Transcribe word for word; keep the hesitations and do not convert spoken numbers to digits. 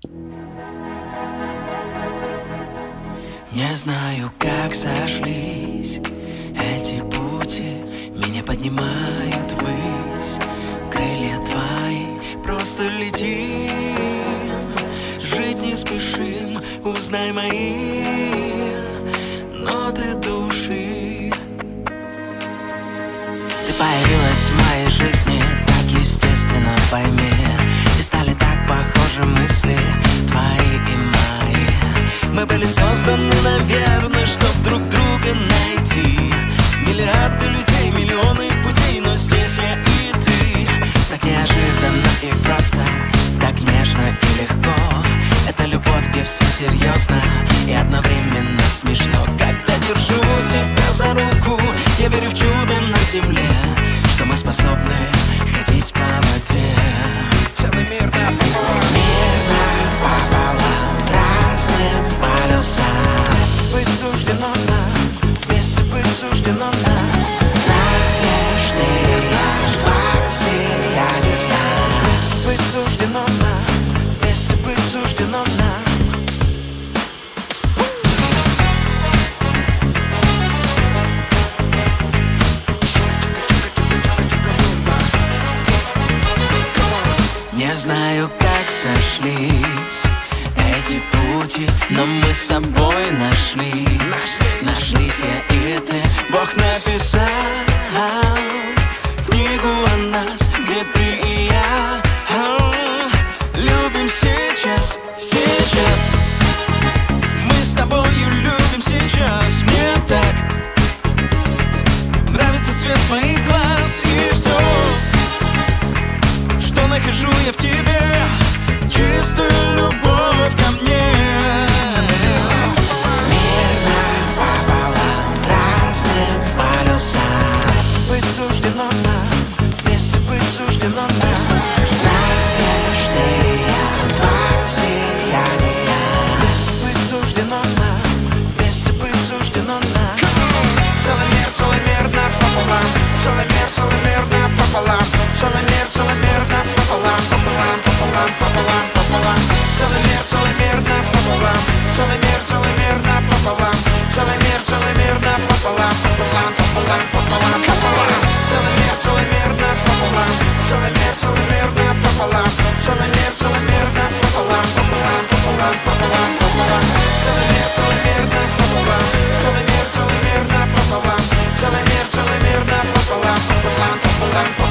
Не знаю, как сошлись эти пути, меня поднимают ввысь. Крылья твои, просто летим, жить не спешим, узнай мои ноты души. Ты появилась в моей жизни так естественно, пойми, и стали так похожи мысли твои и мои. Мы были созданы, наверное, чтоб друг друга найти. Миллиарды людей, миллионы путей, но здесь я и ты. Так неожиданно и просто, так нежно и легко. Это любовь, где все серьезно и одновременно смешно. Когда держу тебя за руку, я верю в чудо на земле, что мы способны ходить по воде. Целый мир напополам, мир напополам, разным полюсам. Вместе быть суждено нам, вместе быть суждено нам. Знаешь ты, знаешь, два сияния знаешь. Вместе быть суждено нам, вместе быть суждено нам. Не знаю, как сошлись эти пути, но мы с тобой нашли, нашлись я и ты. Бог написал книгу о нас, где ты и я любим сейчас, сейчас. Мы с тобою любим сейчас. Мне так нравится цвет твоих глаз и все, что нахожу я в тебе, чистую любовь ко мне. Мир напополам, разным полюсам. Вместе быть суждено нам, вместе быть суждено нам. Знаешь ты, я два сияния. Вместе быть суждено нам, вместе быть суждено нам. целый мир, целый мир напополам, целый мир, целый мир напополам, целый мир, целый мир напополам, пополам, пополам, пополам, пополам. Целый мир, целый мир напополам, целый мир, целый мир напополам, целый мир, целый мир напополам, пополам, пополам, пополам, пополам. Целый мир, целый мир напополам, целый мир, целый мир напополам, целый мир, целый мир напополам, пополам, пополам, пополам, пополам. Целый мир, целый мир напополам, целый мир, целый мир напополам, целый мир, целый мир напополам, пополам, пополам, пополам.